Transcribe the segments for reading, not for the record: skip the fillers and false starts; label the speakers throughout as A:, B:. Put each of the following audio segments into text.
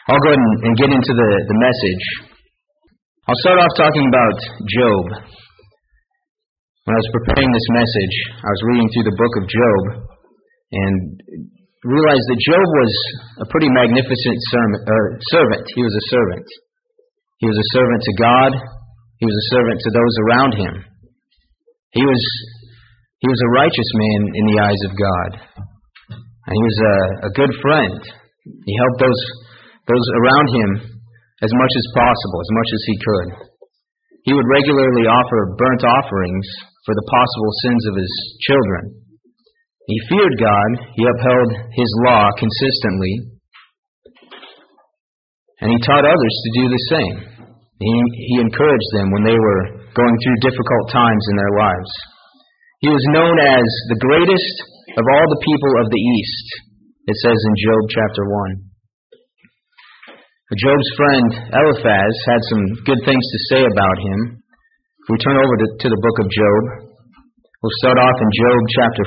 A: I'll go ahead and get into the message. I'll start off talking about Job. When I was preparing this message, I was reading through the book of Job and realized that Job was a pretty magnificent servant. He was a servant. He was a servant to God. He was a servant to those around him. He was a righteous man in the eyes of God. And he was a good friend. He helped those around him as much as possible, as much as he could. He would regularly offer burnt offerings for the possible sins of his children. He feared God. He upheld his law consistently. And he taught others to do the same. He encouraged them when they were going through difficult times in their lives. He was known as the greatest of all the people of the East, it says in Job chapter 1. Job's friend Eliphaz had some good things to say about him. If we turn over to the book of Job, we'll start off in Job chapter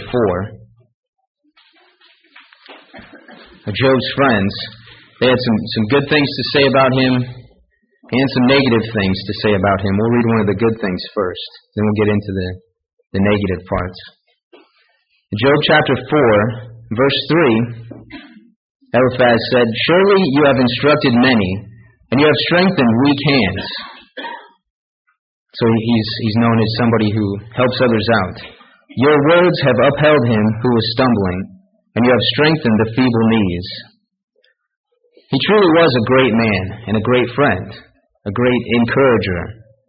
A: 4. Job's friends, they had some good things to say about him and some negative things to say about him. We'll read one of the good things first, then we'll get into the negative parts. In Job chapter 4, verse 3, Eliphaz said, "Surely you have instructed many, and you have strengthened weak hands." So he's known as somebody who helps others out. "Your words have upheld him who was stumbling, and you have strengthened the feeble knees." He truly was a great man and a great friend, a great encourager.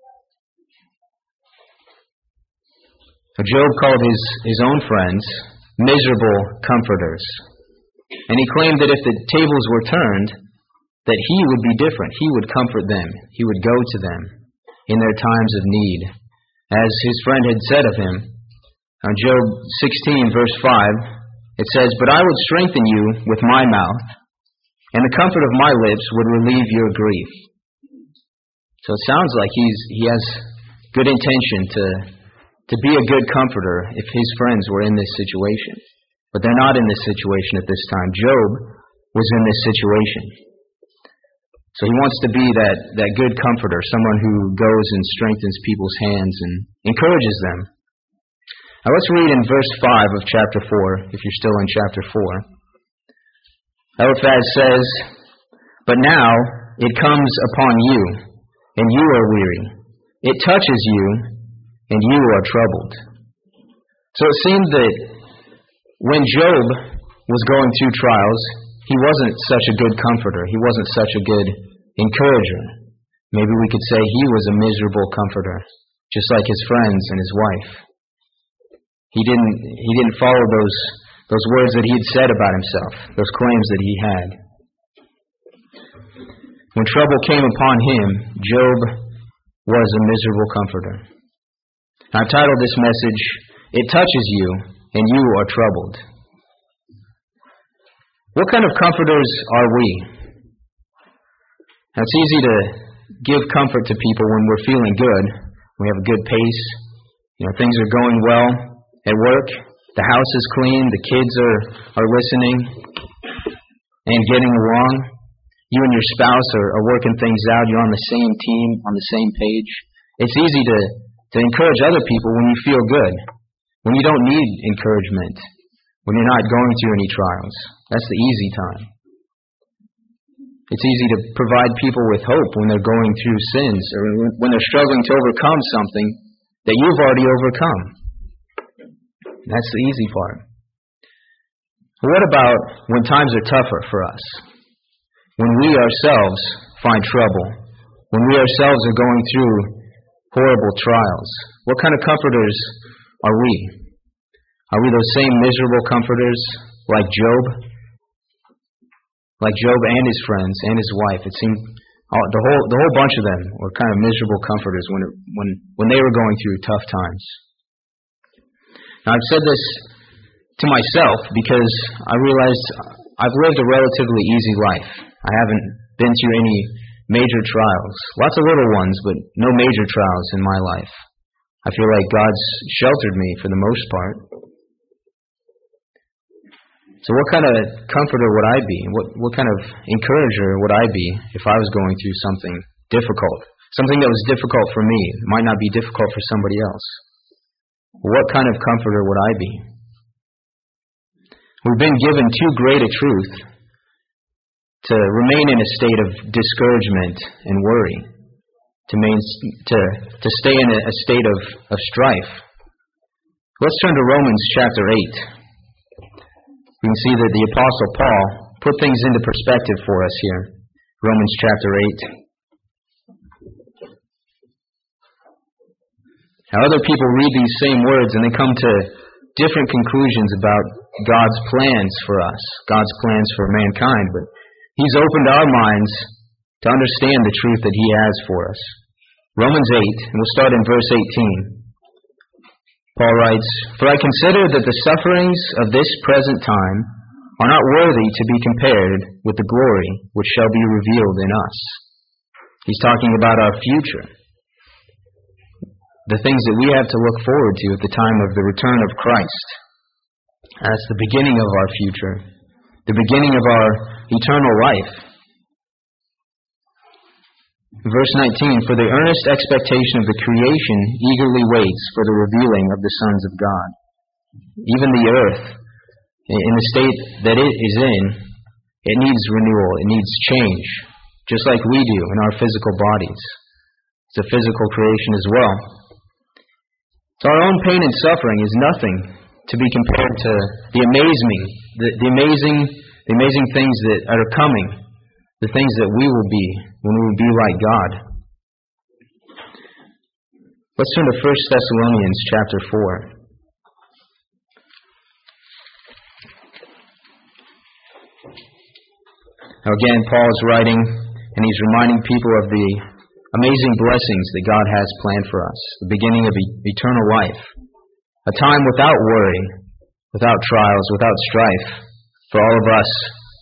A: Job called his own friends miserable comforters. And he claimed that if the tables were turned, that he would be different. He would comfort them. He would go to them in their times of need. As his friend had said of him, on Job 16, verse 5, it says, "But I would strengthen you with my mouth, and the comfort of my lips would relieve your grief." So it sounds like he has good intention to be a good comforter if his friends were in this situation. But they're not in this situation at this time. Job was in this situation. So he wants to be that good comforter, someone who goes and strengthens people's hands and encourages them. Now let's read in verse 5 of chapter 4, if you're still in chapter 4. Eliphaz says, "But now it comes upon you, and you are weary. It touches you, and you are troubled." So it seemed that when Job was going through trials, he wasn't such a good comforter. He wasn't such a good encourager. Maybe we could say he was a miserable comforter, just like his friends and his wife. He didn't follow those words that he had said about himself, those claims that he had. When trouble came upon him, Job was a miserable comforter. I've titled this message, "It Touches You, and You Are Troubled." What kind of comforters are we? Now, it's easy to give comfort to people when we're feeling good. We have a good pace. Things are going well at work. The house is clean. The kids are listening and getting along. You and your spouse are working things out. You're on the same team, on the same page. It's easy to encourage other people when you feel good, when you don't need encouragement, when you're not going through any trials. That's the easy time. It's easy to provide people with hope when they're going through sins or when they're struggling to overcome something that you've already overcome. That's the easy part. What about when times are tougher for us? When we ourselves find trouble? When we ourselves are going through horrible trials? What kind of comforters are we? Are we those same miserable comforters like Job? Like Job and his friends and his wife. It seemed the whole bunch of them were kind of miserable comforters when they were going through tough times. Now I've said this to myself because I realized I've lived a relatively easy life. I haven't been through any major trials. Lots of little ones, but no major trials in my life. I feel like God's sheltered me for the most part. So what kind of comforter would I be? What kind of encourager would I be if I was going through something difficult? Something that was difficult for me might not be difficult for somebody else. What kind of comforter would I be? We've been given too great a truth to remain in a state of discouragement and worry, to stay in a state of strife. Let's turn to Romans chapter 8. We can see that the Apostle Paul put things into perspective for us here. Romans chapter 8. Now, other people read these same words and they come to different conclusions about God's plans for us, God's plans for mankind, but He's opened our minds to understand the truth that He has for us. Romans 8, and we'll start in verse 18. Paul writes, "For I consider that the sufferings of this present time are not worthy to be compared with the glory which shall be revealed in us." He's talking about our future, the things that we have to look forward to at the time of the return of Christ. That's the beginning of our future, the beginning of our eternal life. Verse 19, "For the earnest expectation of the creation eagerly waits for the revealing of the sons of God." Even the earth, in the state that it is in, it needs renewal, it needs change, just like we do in our physical bodies. It's a physical creation as well. So our own pain and suffering is nothing to be compared to the amazing things that are coming, the things that we will be when we will be like God. Let's turn to 1 Thessalonians chapter 4. Now again, Paul is writing, and he's reminding people of the amazing blessings that God has planned for us, the beginning of eternal life, a time without worry, without trials, without strife for all of us.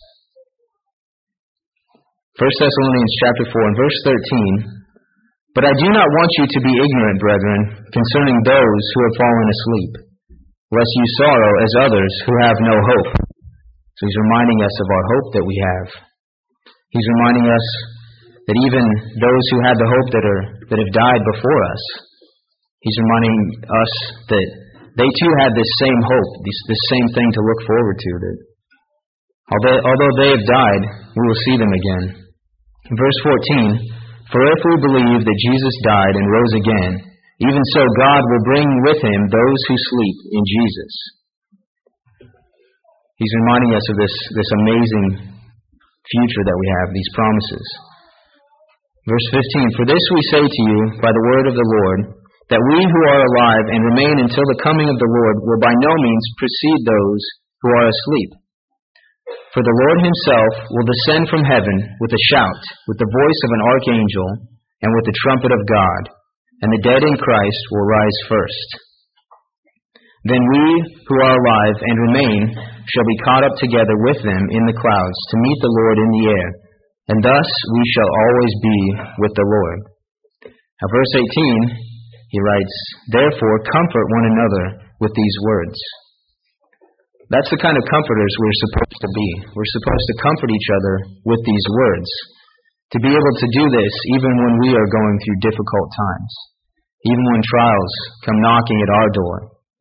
A: 1 Thessalonians chapter 4 and verse 13, "But I do not want you to be ignorant, brethren, concerning those who have fallen asleep, lest you sorrow as others who have no hope." So he's reminding us of our hope that we have. He's reminding us that even those who had the hope that have died before us, he's reminding us that they too had this same hope, this same thing to look forward to, that although they have died, we will see them again. Verse 14, "For if we believe that Jesus died and rose again, even so God will bring with Him those who sleep in Jesus." He's reminding us of this amazing future that we have, these promises. Verse 15, "For this we say to you by the word of the Lord, that we who are alive and remain until the coming of the Lord will by no means precede those who are asleep. For the Lord Himself will descend from heaven with a shout, with the voice of an archangel, and with the trumpet of God, and the dead in Christ will rise first. Then we who are alive and remain shall be caught up together with them in the clouds to meet the Lord in the air, and thus we shall always be with the Lord." Now verse 18, he writes, "Therefore comfort one another with these words." That's the kind of comforters we're supposed to be. We're supposed to comfort each other with these words. To be able to do this even when we are going through difficult times, even when trials come knocking at our door.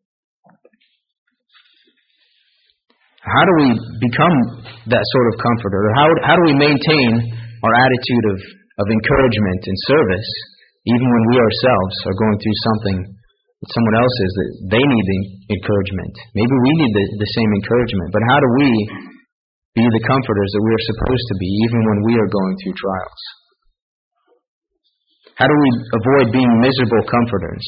A: How do we become that sort of comforter? Or how do we maintain our attitude of encouragement and service, even when we ourselves are going through something that someone else is, that they need the encouragement? Maybe we need the same encouragement, but how do we be the comforters that we are supposed to be, even when we are going through trials? How do we avoid being miserable comforters?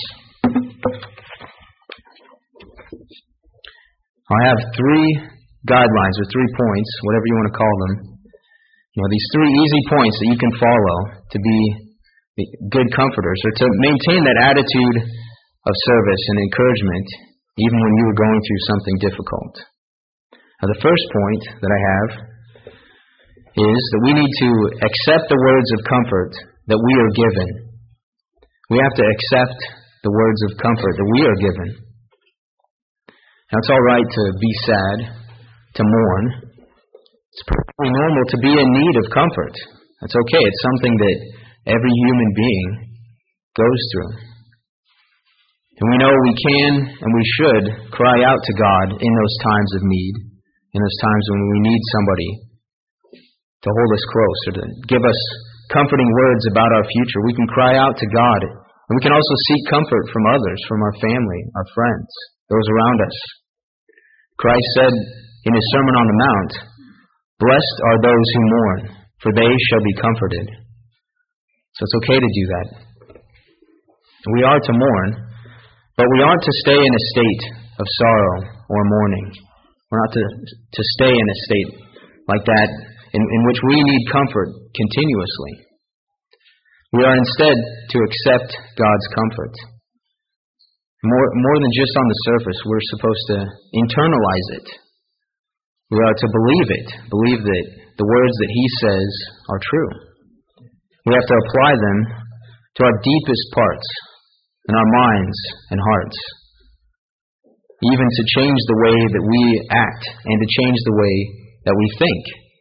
A: I have 3 guidelines, or 3 points, whatever you want to call them. These 3 easy points that you can follow to be good comforters, or to maintain that attitude of service and encouragement, even when you are going through something difficult. Now, the first point that I have is that we need to accept the words of comfort that we are given. We have to accept the words of comfort that we are given. Now, it's all right to be sad, to mourn. It's perfectly normal to be in need of comfort. That's okay. It's something that every human being goes through. And we know we can and we should cry out to God in those times of need, in those times when we need somebody to hold us close or to give us comforting words about our future. We can cry out to God. And we can also seek comfort from others, from our family, our friends, those around us. Christ said in His Sermon on the Mount, "Blessed are those who mourn, for they shall be comforted." So it's okay to do that. We are to mourn, but we aren't to stay in a state of sorrow or mourning. We're not to stay in a state like that in which we need comfort continuously. We are instead to accept God's comfort. More than just on the surface, we're supposed to internalize it. We are to believe it, believe that the words that He says are true. We have to apply them to our deepest parts in our minds and hearts, even to change the way that we act and to change the way that we think.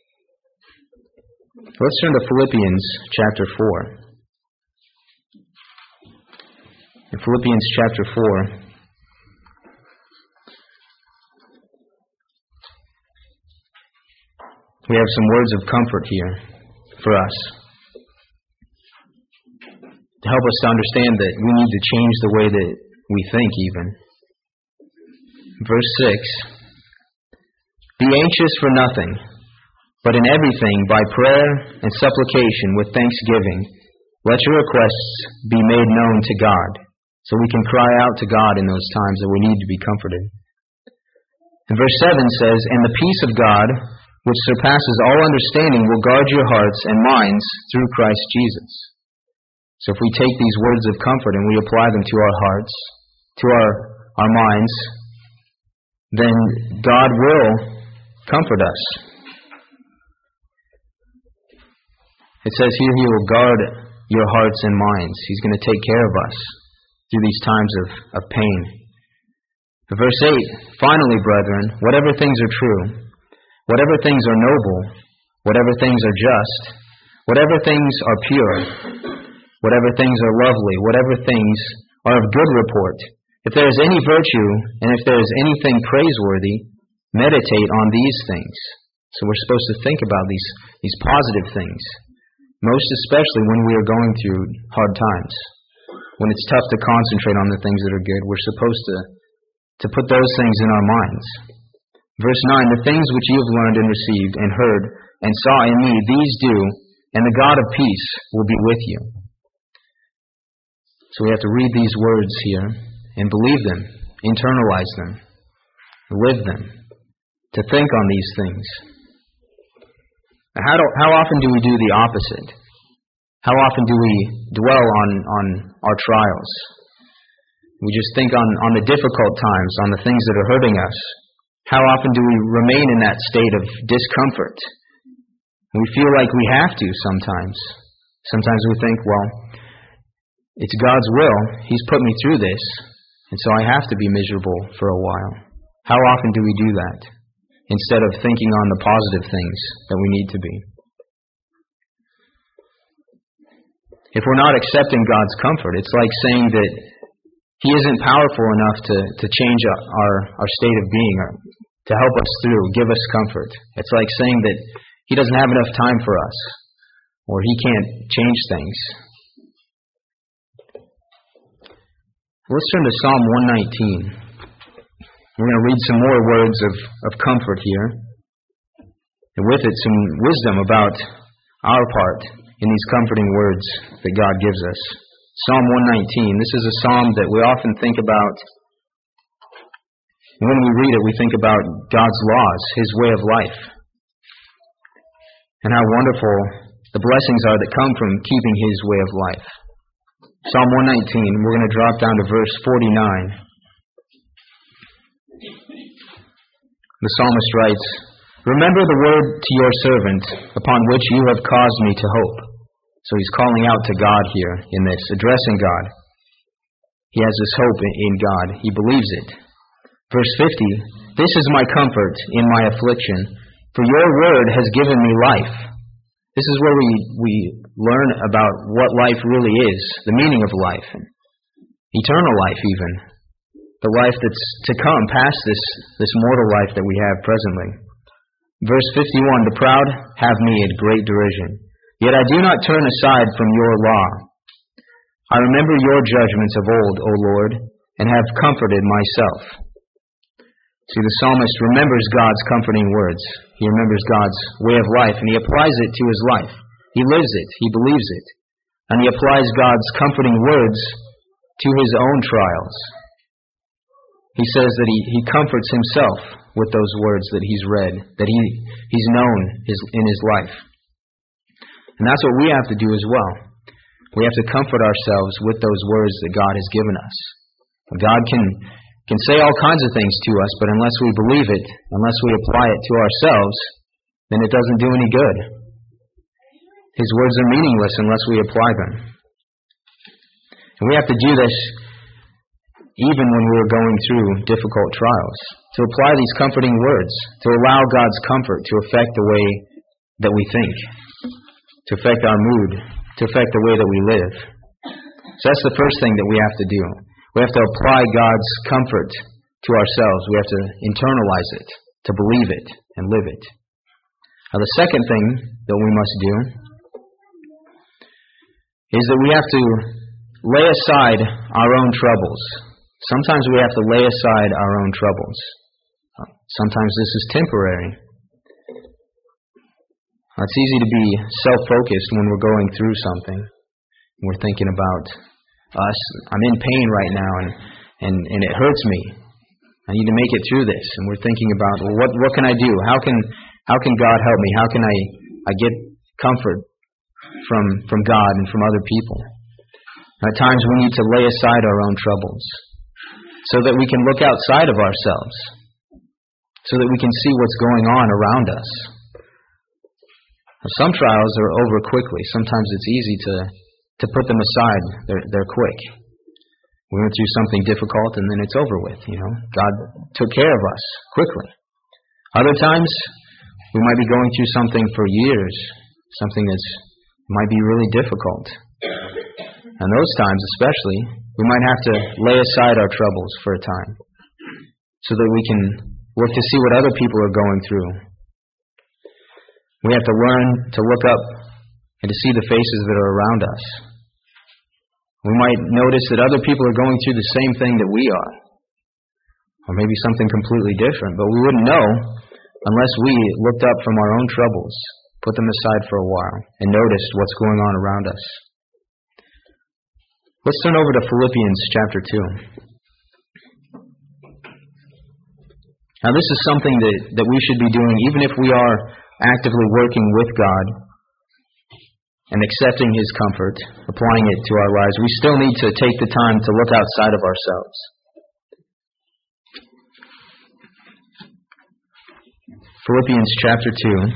A: Let's turn to Philippians chapter 4. In Philippians chapter 4, we have some words of comfort here for us to help us to understand that we need to change the way that we think even. Verse 6, "Be anxious for nothing, but in everything by prayer and supplication with thanksgiving, let your requests be made known to God." So we can cry out to God in those times that we need to be comforted. And verse 7 says, "And the peace of God, which surpasses all understanding, will guard your hearts and minds through Christ Jesus." So if we take these words of comfort and we apply them to our hearts, to our minds, then God will comfort us. It says here He will guard your hearts and minds. He's going to take care of us through these times of pain. Verse 8, "Finally, brethren, whatever things are true, whatever things are noble, whatever things are just, whatever things are pure, whatever things are lovely, whatever things are of good report, if there is any virtue and if there is anything praiseworthy, meditate on these things." So we're supposed to think about these positive things, most especially when we are going through hard times. When it's tough to concentrate on the things that are good, we're supposed to put those things in our minds. Verse 9, "The things which you have learned and received and heard and saw in me, these do, and the God of peace will be with you." So we have to read these words here and believe them, internalize them, live them, to think on these things. Now, how often do we do the opposite? How often do we dwell on our trials? We just think on the difficult times, on the things that are hurting us. How often do we remain in that state of discomfort? We feel like we have to sometimes. Sometimes we think, well, it's God's will. He's put me through this, and so I have to be miserable for a while. How often do we do that instead of thinking on the positive things that we need to be? If we're not accepting God's comfort, it's like saying that He isn't powerful enough to change our state of being, or to help us through, give us comfort. It's like saying that He doesn't have enough time for us, or He can't change things. Let's turn to Psalm 119. We're going to read some more words of comfort here, and with it some wisdom about our part in these comforting words that God gives us. Psalm 119. This is a psalm that we often think about. When we read it, we think about God's laws, His way of life, and how wonderful the blessings are that come from keeping His way of life. Psalm 119, we're going to drop down to verse 49. The psalmist writes, "Remember the word to your servant, upon which you have caused me to hope." So he's calling out to God here in this, addressing God. He has this hope in God. He believes it. Verse 50, This is my comfort in my affliction, for your word has given me life. This is where we learn about what life really is, the meaning of life, eternal life even, the life that's to come past this mortal life that we have presently. Verse 51, the proud have me in great derision, yet I do not turn aside from your law. I remember your judgments of old, O Lord, and have comforted myself. See, the psalmist remembers God's comforting words. He remembers God's way of life, and he applies it to his life. He lives it. He believes it. And he applies God's comforting words to his own trials. He says that he comforts himself with those words that he's read, that he's known in his life. And that's what we have to do as well. We have to comfort ourselves with those words that God has given us. God can say all kinds of things to us, but unless we believe it, unless we apply it to ourselves, then it doesn't do any good. His words are meaningless unless we apply them. And we have to do this even when we're going through difficult trials, to apply these comforting words, to allow God's comfort to affect the way that we think, to affect our mood, to affect the way that we live. So that's the first thing that we have to do. We have to apply God's comfort to ourselves. We have to internalize it, to believe it, and live it. Now, the second thing that we must do is that we have to lay aside our own troubles. Sometimes we have to lay aside our own troubles. Sometimes this is temporary. It's easy to be self-focused when we're going through something. We're thinking about us. I'm in pain right now, and it hurts me. I need to make it through this. And we're thinking about, well, what can I do? How can God help me? How can I get comfort from God and from other people? At times we need to lay aside our own troubles so that we can look outside of ourselves, so that we can see what's going on around us. Some trials are over quickly. Sometimes it's easy to put them aside. They're quick. We went through something difficult and then it's over with, God took care of us quickly. Other times, we might be going through something for years, something that might be really difficult. And those times especially, we might have to lay aside our troubles for a time so that we can look to see what other people are going through. We have to learn to look up and to see the faces that are around us. We might notice that other people are going through the same thing that we are, or maybe something completely different, but we wouldn't know unless we looked up from our own troubles, put them aside for a while, and noticed what's going on around us. Let's turn over to Philippians chapter 2. Now this is something that we should be doing even if we are actively working with God and accepting His comfort, applying it to our lives. We still need to take the time to look outside of ourselves. Philippians chapter 2.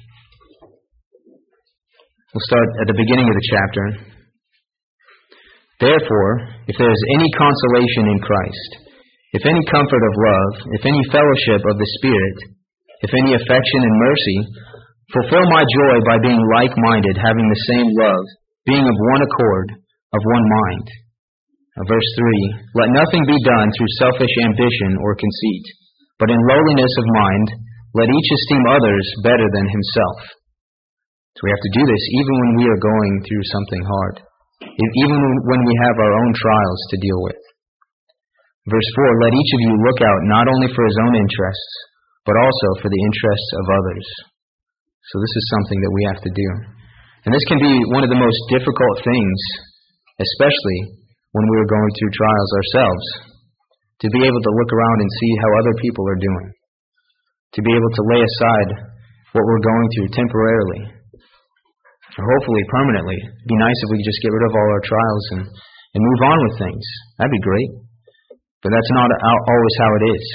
A: We'll start at the beginning of the chapter. Therefore, if there is any consolation in Christ, if any comfort of love, if any fellowship of the Spirit, if any affection and mercy, fulfill my joy by being like-minded, having the same love, being of one accord, of one mind. Verse 3, let nothing be done through selfish ambition or conceit, but in lowliness of mind, let each esteem others better than himself. So we have to do this even when we are going through something hard, even when we have our own trials to deal with. Verse 4, let each of you look out not only for his own interests, but also for the interests of others. So this is something that we have to do. And this can be one of the most difficult things, especially when we are going through trials ourselves, to be able to look around and see how other people are doing, to be able to lay aside what we're going through temporarily, or hopefully permanently. It'd be nice if we could just get rid of all our trials and move on with things. That'd be great. But that's not always how it is.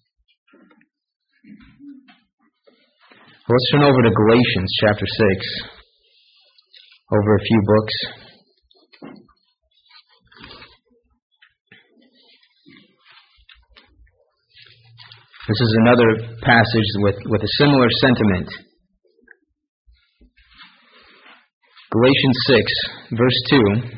A: Let's turn over to Galatians chapter 6, over a few books. This is another passage with a similar sentiment. Galatians 6, verse 2.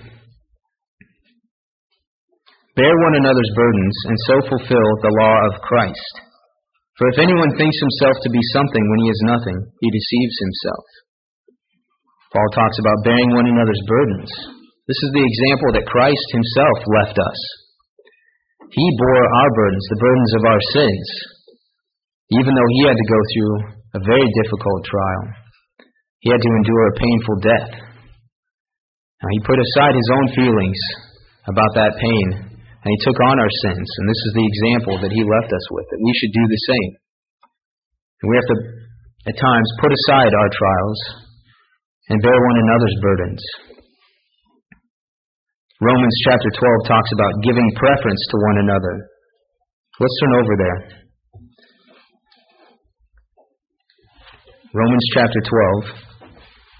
A: Bear one another's burdens, and so fulfill the law of Christ. For if anyone thinks himself to be something when he is nothing, he deceives himself. Paul talks about bearing one another's burdens. This is the example that Christ himself left us. He bore our burdens, the burdens of our sins, even though he had to go through a very difficult trial. He had to endure a painful death. Now, he put aside his own feelings about that pain, and he took on our sins. And this is the example that he left us with, that we should do the same. And we have to, at times, put aside our trials and bear one another's burdens. Romans chapter 12 talks about giving preference to one another. Let's turn over there. Romans chapter 12.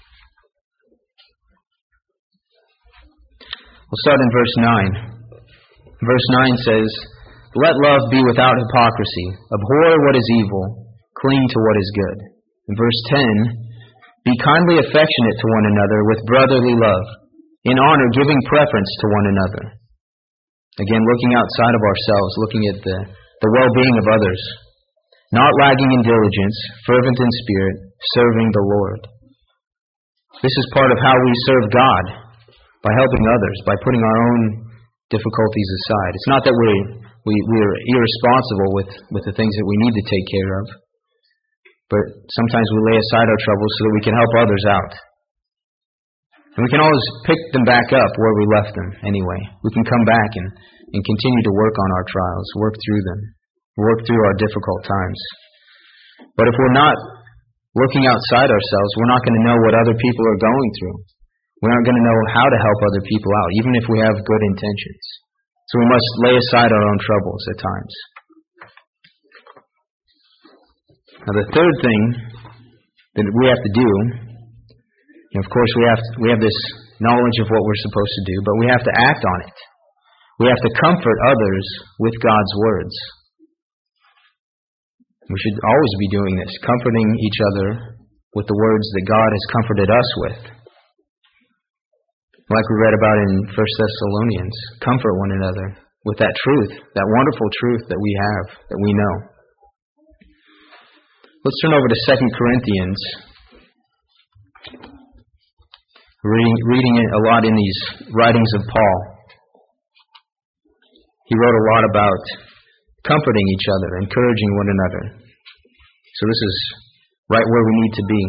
A: We'll start in verse 9. Verse 9 says, "Let love be without hypocrisy. Abhor what is evil. Cling to what is good." In verse 10, "Be kindly affectionate to one another with brotherly love, in honor giving preference to one another." Again, looking outside of ourselves, looking at the well-being of others. "Not lagging in diligence, fervent in spirit, serving the Lord." This is part of how we serve God, by helping others, by putting our own difficulties aside. It's not that we're irresponsible with the things that we need to take care of, but sometimes we lay aside our troubles so that we can help others out. And we can always pick them back up where we left them anyway. We can come back and continue to work on our trials, work through them, work through our difficult times. But if we're not looking outside ourselves, we're not going to know what other people are going through. We aren't going to know how to help other people out, even if we have good intentions. So we must lay aside our own troubles at times. Now, the third thing that we have to do, of course, we have this knowledge of what we're supposed to do, but we have to act on it. We have to comfort others with God's words. We should always be doing this, comforting each other with the words that God has comforted us with. Like we read about in 1 Thessalonians, comfort one another with that truth, that wonderful truth that we have, that we know. Let's turn over to 2 Corinthians. Reading it a lot in these writings of Paul. He wrote a lot about comforting each other, encouraging one another. So this is right where we need to be.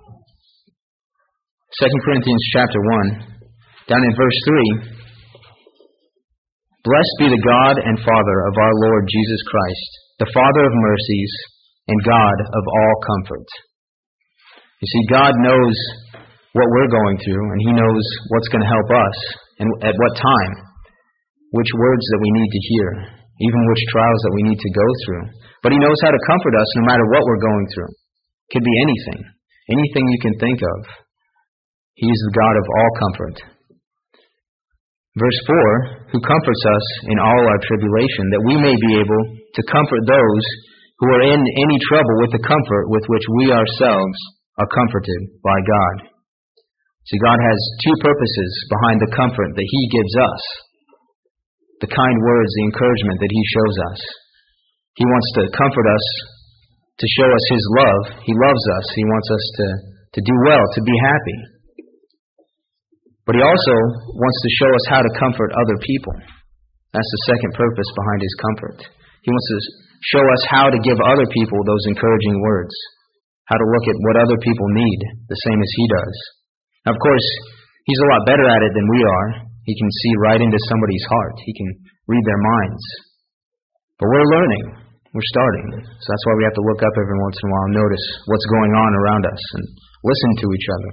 A: 2 Corinthians chapter 1. Down in verse 3, "Blessed be the God and Father of our Lord Jesus Christ, the Father of mercies and God of all comfort." You see, God knows what we're going through, and He knows what's going to help us, and at what time, which words that we need to hear, even which trials that we need to go through. But He knows how to comfort us no matter what we're going through. It could be anything you can think of. He is the God of all comfort. Verse 4, "Who comforts us in all our tribulation, that we may be able to comfort those who are in any trouble with the comfort with which we ourselves are comforted by God." See, God has two purposes behind the comfort that He gives us. The kind words, the encouragement that He shows us. He wants to comfort us, to show us His love. He loves us. He wants us to do well, to be happy. But He also wants to show us how to comfort other people. That's the second purpose behind His comfort. He wants to show us how to give other people those encouraging words, how to look at what other people need, the same as He does. Now, of course, He's a lot better at it than we are. He can see right into somebody's heart. He can read their minds. But we're learning. We're starting. So that's why we have to look up every once in a while and notice what's going on around us and listen to each other.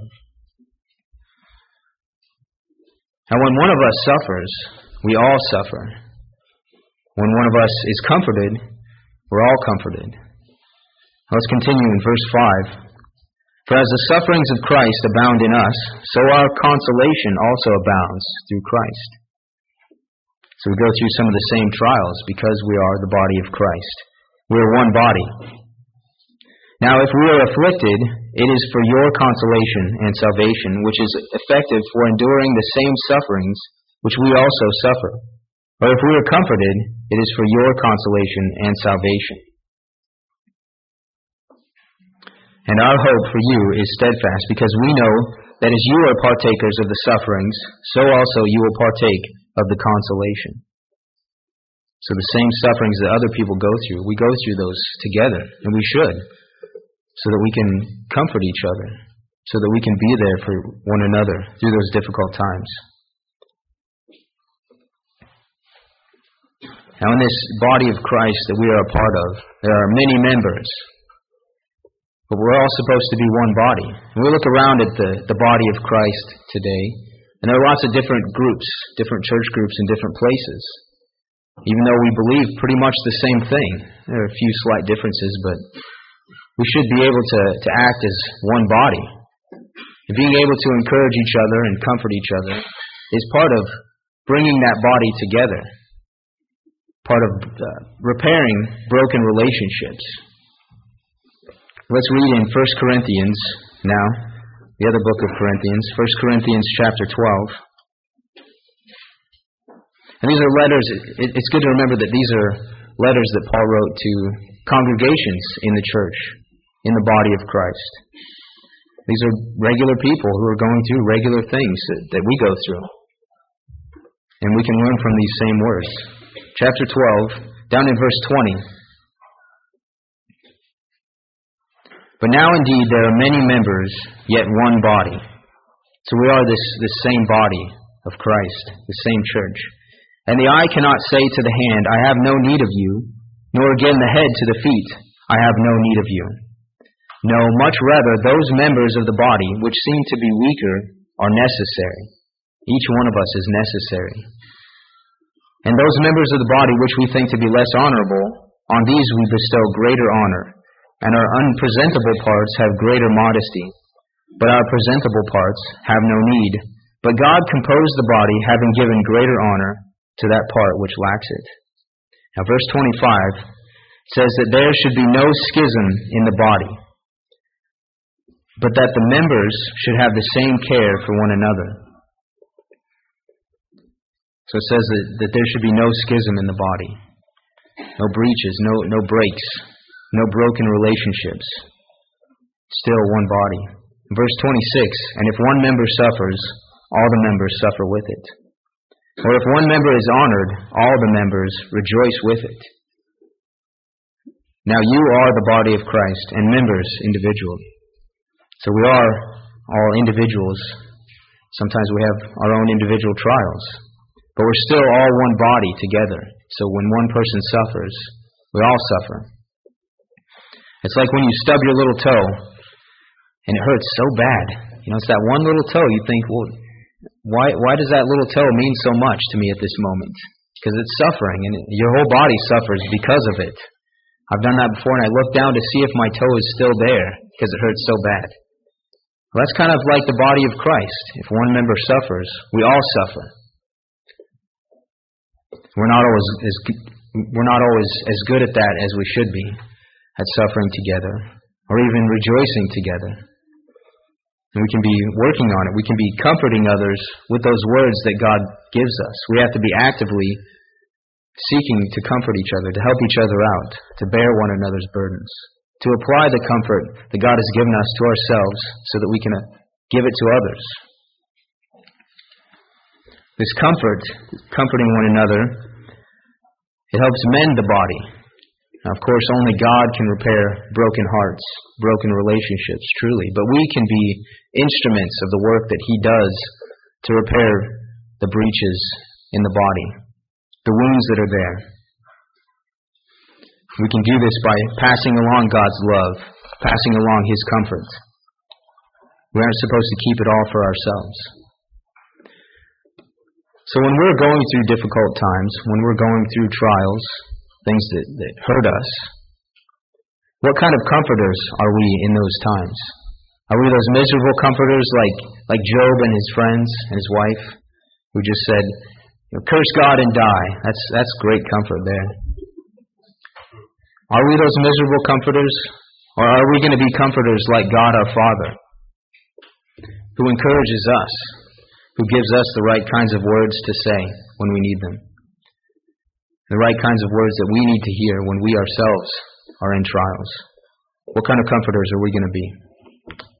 A: Now, when one of us suffers, we all suffer. When one of us is comforted, we're all comforted. Let's continue in verse 5. "For as the sufferings of Christ abound in us, so our consolation also abounds through Christ." So we go through some of the same trials because we are the body of Christ. We are one body. Now if we are afflicted, it is for your consolation and salvation, which is effective for enduring the same sufferings which we also suffer. Or if we are comforted, it is for your consolation and salvation. And our hope for you is steadfast, because we know that as you are partakers of the sufferings, so also you will partake of the consolation. So the same sufferings that other people go through, we go through those together, and we should, so that we can comfort each other, so that we can be there for one another through those difficult times. Now in this body of Christ that we are a part of, there are many members, but we're all supposed to be one body. And we look around at the body of Christ today, and there are lots of different groups, different church groups in different places. Even though we believe pretty much the same thing, there are a few slight differences, but we should be able to act as one body. And being able to encourage each other and comfort each other is part of bringing that body together, part of repairing broken relationships. Let's read in 1 Corinthians now, the other book of Corinthians, 1 Corinthians chapter 12. And these are letters. It's good to remember that these are letters that Paul wrote to congregations in the church, in the body of Christ. These are regular people who are going through regular things that we go through. And we can learn from these same words. Chapter 12, down in verse 20. But now indeed there are many members, yet one body. So we are this same body of Christ, the same church. And the eye cannot say to the hand, I have no need of you, nor again the head to the feet, I have no need of you. No, much rather those members of the body which seem to be weaker are necessary. Each one of us is necessary. And those members of the body which we think to be less honorable, on these we bestow greater honor. And our unpresentable parts have greater modesty, but our presentable parts have no need. But God composed the body, having given greater honor to that part which lacks it. Now verse 25 says that there should be no schism in the body, but that the members should have the same care for one another. So it says that there should be no schism in the body, no breaches, no breaks, no broken relationships. Still one body. Verse 26, and if one member suffers, all the members suffer with it. Or if one member is honored, all the members rejoice with it. Now you are the body of Christ, and members individually. So we are all individuals. Sometimes we have our own individual trials. But we're still all one body together. So when one person suffers, we all suffer. It's like when you stub your little toe, and it hurts so bad. You know, it's that one little toe. You think, well, why does that little toe mean so much to me at this moment? Because it's suffering, and your whole body suffers because of it. I've done that before, and I look down to see if my toe is still there, because it hurts so bad. Well, that's kind of like the body of Christ. If one member suffers, we all suffer. We're not always as good at that as we should be, at suffering together, or even rejoicing together. And we can be working on it. We can be comforting others with those words that God gives us. We have to be actively seeking to comfort each other, to help each other out, to bear one another's burdens, to apply the comfort that God has given us to ourselves so that we can give it to others. This comforting one another, it helps mend the body. Now, of course, only God can repair broken hearts, broken relationships, truly. But we can be instruments of the work that He does to repair the breaches in the body, the wounds that are there. We can do this by passing along God's love, passing along His comfort. We aren't supposed to keep it all for ourselves. So when we're going through difficult times, when we're going through trials, things that hurt us, what kind of comforters are we in those times? Are we those miserable comforters like Job and his friends and his wife, who just said, curse God and die? That's great comfort there. Are we those miserable comforters? Or are we going to be comforters like God our Father, who encourages us, who gives us the right kinds of words to say when we need them, the right kinds of words that we need to hear when we ourselves are in trials? What kind of comforters are we going to be?